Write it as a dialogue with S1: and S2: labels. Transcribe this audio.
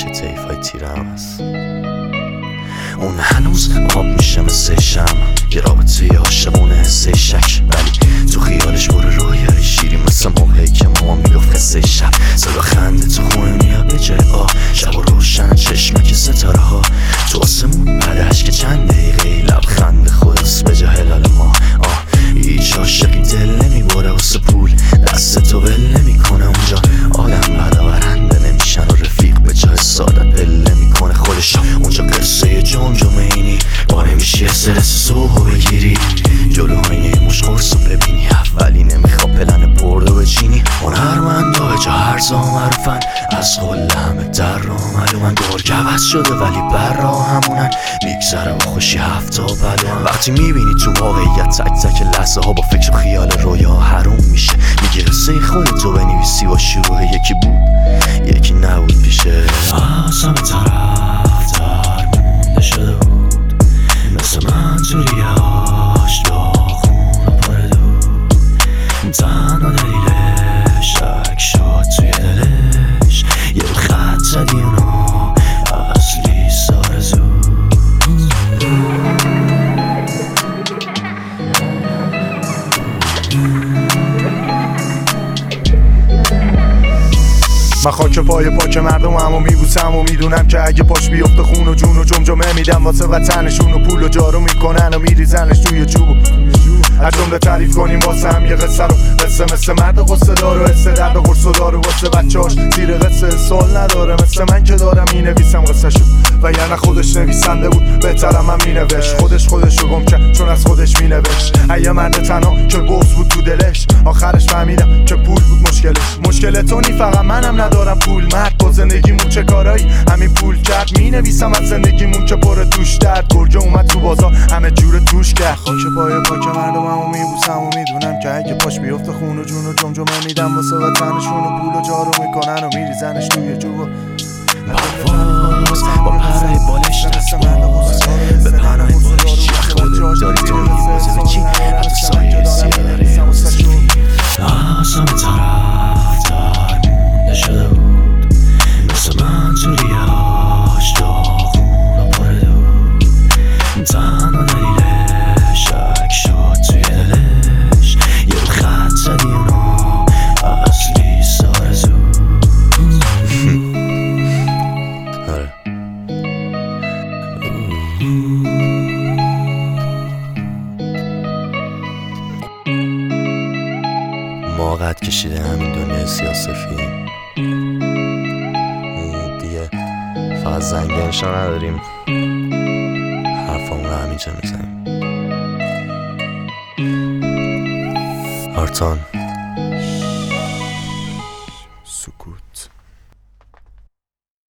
S1: همیشه طیفای تیرم هست. اون هنوز آب میشه مثل شمع، یه رابطه عاشقونه حسه شک، ولی تو خیالش برو رویای شیری مثل موقعی که ماما میگفت قصه شب. صدا خنده تو خونه میاد به جای شب و روشن چشمه که ستاره ها تو آسمون بعدش که چند دقیقه لبخند خودست به جای هلال ما. هیچ عاشقی دل نمیبره واسه پول، دست تو ول نمیکنه اونجا. آدم بعدا برنده نمیشن و رفیق به جای سادت بل نمیکنه خودش. اونجا قصه جمجمه اینی با نمیشه استرس صبح بگیری جلو آینه مش قرصو ببینی، اولی نمیخواد پلن بردو بچینی. هنرمندا به جا هرزا معروفن، از قول همه در را معلومن. گرگ عوض شده ولی بر را همونن، میگذره با خوشی هفته و بلوان. وقتی میبینی تو واقعیت تک تک لحظه ها با فکر و خیال رویا حروم میشه. میگی قصه خودتو بنویسی با شروع یکی بود یکی نبود پیشه. از همه طرف در مونده شده بود مثل من تو ریاش داغون و پاره دود. تنها دلیلش شک شد توی دلش، یه خط زدی اونو اصلی سارزو.
S2: من خاک پای پاک مردم همو میبوسم و میدونم که اگه پاش بیفته خون و جون و جمجمه میدم واسه وطنشون و پول و جارو میکنن و میریزنش توی جوب. هر جمله تعریف کنیم واسه هم یه قصه رو، قصه مثل مرد قصه دار و حسه درد و قرص و دار و واسه بچهاش زیر قصه سال نداره مثل من که دارم مینویسم قصه شو. و یعنی خودش نویسنده بود بهترم هم مینوشت، خودشو گم کرد چون از خودش مینوشت. یه مرد تنها که بغض بود تو دلش، آخرش فهمیدم که پول بود مشکل تو نی فقط منم ندارم پول. مرد با زندگیمون چه کارایی همین پول کرد، مینویسم از زندگیمون که پر توش درد. گرگه اومد تو بازار همه جور توش کرد. خاک پای پاک مردممو میبوسم و میدونم که اگه پاش بیفته خون و جون و جمجمه میدم واسه وطنشون و پول و جارو میکنن و میریزنش توی جوب.
S1: پرواز با پرهای بالش دست باز به پرهای بالش چی خودت داری تو میبازه به کی حتی سایه سیاه داره سفید. از همه طرف در مونده شده بود مثل من تو ریاش داغون و پاره دود. تنها دلیلش شک شد توی دلش، یه خط زدی اونو اصلی سارزو. ما قد کشیده همین دنیای سیاسفید دیگه، فقط زنگنشا نداریم، حرفامون رو همینجا میزنیم. آرتان